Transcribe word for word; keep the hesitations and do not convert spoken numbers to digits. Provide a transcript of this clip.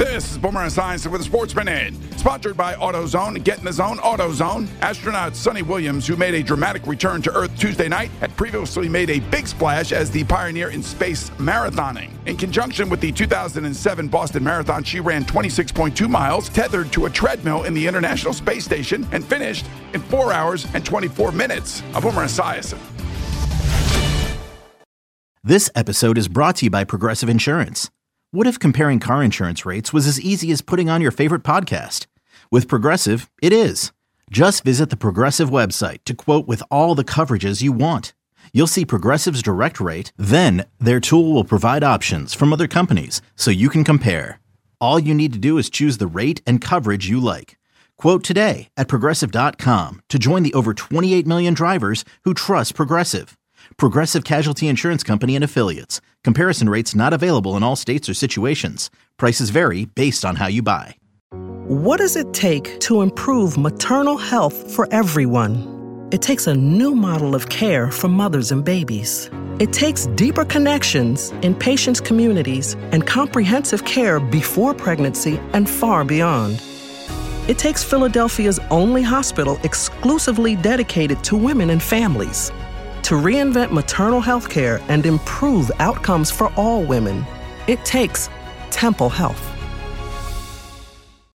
This is Boomer and Science with a Sports Minute, sponsored by AutoZone. Get in the zone, AutoZone. Astronaut Sonny Williams, who made a dramatic return to Earth Tuesday night, had previously made a big splash as the pioneer in space marathoning. In conjunction with the two thousand seven Boston Marathon, she ran twenty-six point two miles, tethered to a treadmill in the International Space Station, and finished in four hours and twenty-four minutes. A Boomer and Science. This episode is brought to you by Progressive Insurance. What if comparing car insurance rates was as easy as putting on your favorite podcast? With Progressive, it is. Just visit the Progressive website to quote with all the coverages you want. You'll see Progressive's direct rate, then their tool will provide options from other companies so you can compare. All you need to do is choose the rate and coverage you like. Quote today at Progressive dot com to join the over twenty-eight million drivers who trust Progressive. Progressive Casualty Insurance Company and Affiliates. Comparison rates not available in all states or situations. Prices vary based on how you buy. What does it take to improve maternal health for everyone? It takes a new model of care for mothers and babies. It takes deeper connections in patients' communities and comprehensive care before pregnancy and far beyond. It takes Philadelphia's only hospital exclusively dedicated to women and families. To reinvent maternal health care and improve outcomes for all women, it takes Temple Health.